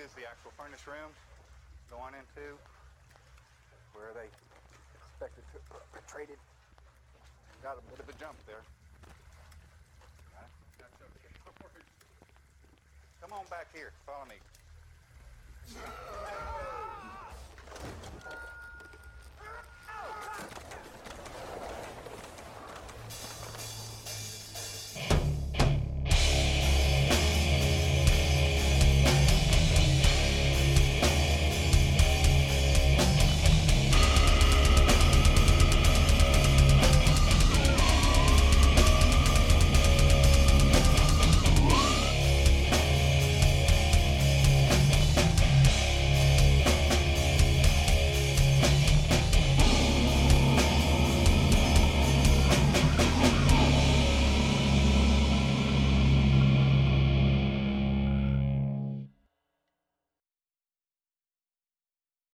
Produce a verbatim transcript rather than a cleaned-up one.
is the actual furnace room going into where they expected to perpetrated. Got a bit of a jump there. Right. Come on back here. Follow me.